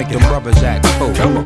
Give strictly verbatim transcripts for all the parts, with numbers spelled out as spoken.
like the brothers at Code. Come on,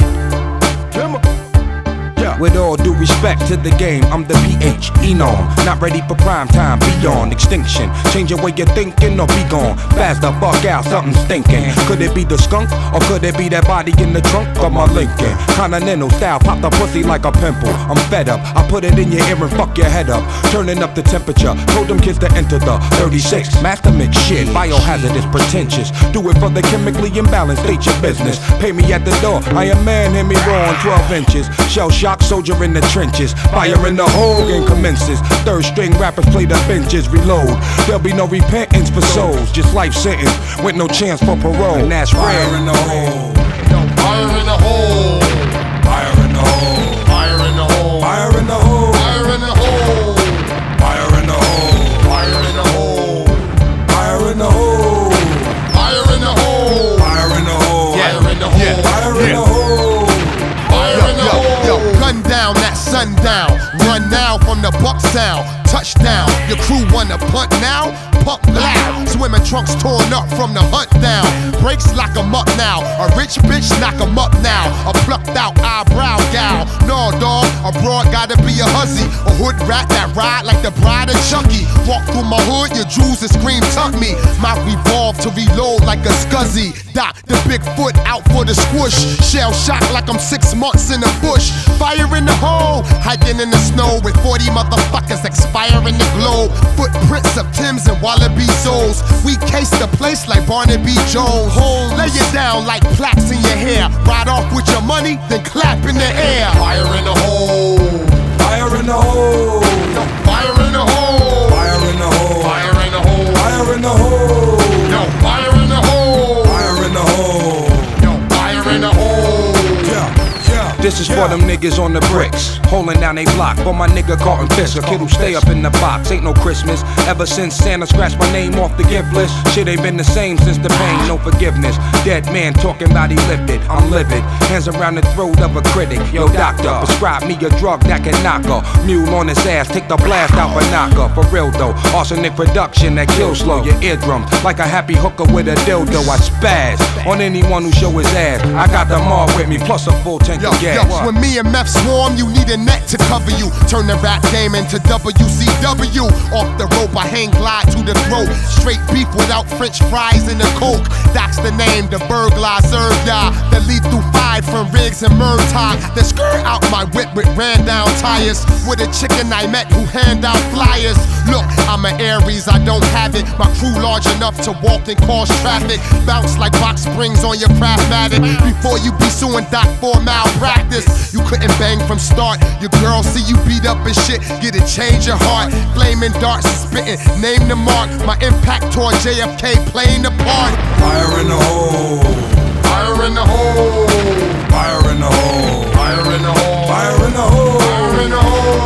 come on. Yeah. With all due respect to the game, I'm the P H Enom. Not ready for prime time, beyond extinction. Change your way you're thinking or be gone. Fast the fuck out, something's thinking. Could it be the skunk or could it be that body in the trunk of my Lincoln? Continental style, pop the pussy like a pimple. I'm fed up, I put it in your ear and fuck your head up. Turning up the temperature, told them kids to enter the thirty-six. Master mix shit, biohazardous, pretentious. Do it for the chemically imbalanced, state your business. Pay me at the door, I am man, hear me roaring twelve inches. Shell shock soldier in the trenches. Fire in the hole and commences. Third string rappers play the benches, reload. There'll be no repentance for souls, just life sentence with no chance for parole. And that's Fire rare. in the hole. Fire in the hole. Fire in the hole. Fire in the hole. Fire in the hole. Fire in the hole. Fire in the hole. Fire in the hole. Fire in the hole. Fire in the hole. Fire in the hole. Fire in the hole. Fire in the hole. Fire in the hole. Yo, gun down, that sundown. Run now from the buck sound. Touchdown, your crew wanna punt now? Pump loud, swimming trunks torn up from the hunt down. Brakes lock 'em up now, a rich bitch knock 'em up now. A plucked out eyebrow gal. No dog, a broad gotta be a hussy. A hood rat that ride like the bride of Chucky. Walk through my hood, your jewels and scream tuck me. Mouth revolve to reload like a scuzzy. Dot the big foot out for the squish. Shell shock like I'm six months in the bush. Fire in the hole, hiking in the snow with forty motherfuckers expiring the globe. Footprints of Timbs and Wallaby souls. We case the place like Barnaby Jones. Lay it down like plaques in your hair. Ride off with your money, then clap in the air. Fire in the hole. Fire in the hole. Fire in the hole. Fire in the hole. Fire in the hole. Fire in the hole. Yo, fire in the hole. Fire in the hole. Yo, fire in the hole. Yeah, yeah. This is for them niggas on the bricks, holding down they block. For my nigga Carlton Fisk, a kid who stay up in the box. Ain't no Christmas ever since Santa scratched my name off the gift list. Shit ain't been the same since the pain, no forgiveness. Dead man talking about he lifted, I'm livid. Hands around the throat of a critic. Yo doctor, prescribe me a drug that can knock her. Mule on his ass, take the blast out for knocker. For real though, arsenic production that kills slow your eardrums. Like a happy hooker with a dildo, I spaz on anyone who show his ass. I got them all with me, plus a full tank Yo, of gas. yo, when me and Meth swarm, you need a net to cover you. Turn the rap game into W C W. Off the rope, I hang glide to the throat. Straight beef without French fries and a Coke. That's the name, the burglar served ya. The lethal five from Riggs and Murtaugh. The skirt out my whip with ran down tires. With a chicken I met who hand out flyers. Look, I'm an Aries, I don't have it. My crew large enough to walk and cause traffic. Bounce like box springs on your Craftmatic. Before you be suing Doc for malpractice. You couldn't bang from start. Your girl see you beat up and shit, get it, change your heart. Flaming darts and spitting, name the mark. My impact toward J F K playing the part. Fire in the hole. Fire in the hole. Fire in the hole. Fire in the hole. Fire in the hole. Fire in the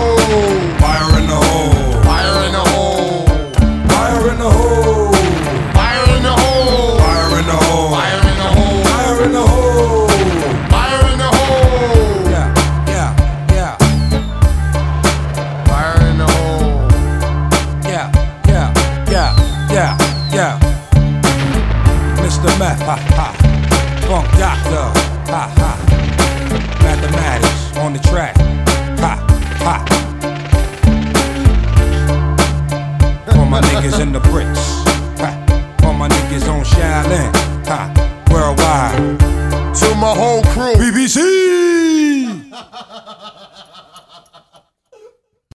hole. Fire in the hole. Fire in the hole. Fire in the hole. Fire in the hole. Fire in the hole. Fire in the hole. Fire in the hole. Fire in the hole. Yeah, yeah, yeah. Fire in the hole. Yeah, yeah, yeah, yeah, yeah. Mister Meth, ha ha. Funk Doctor, ha ha. Mathematics on the track, ha ha. For my niggas in the bricks, ha. For my niggas on Shaolin, ha. Worldwide. To my whole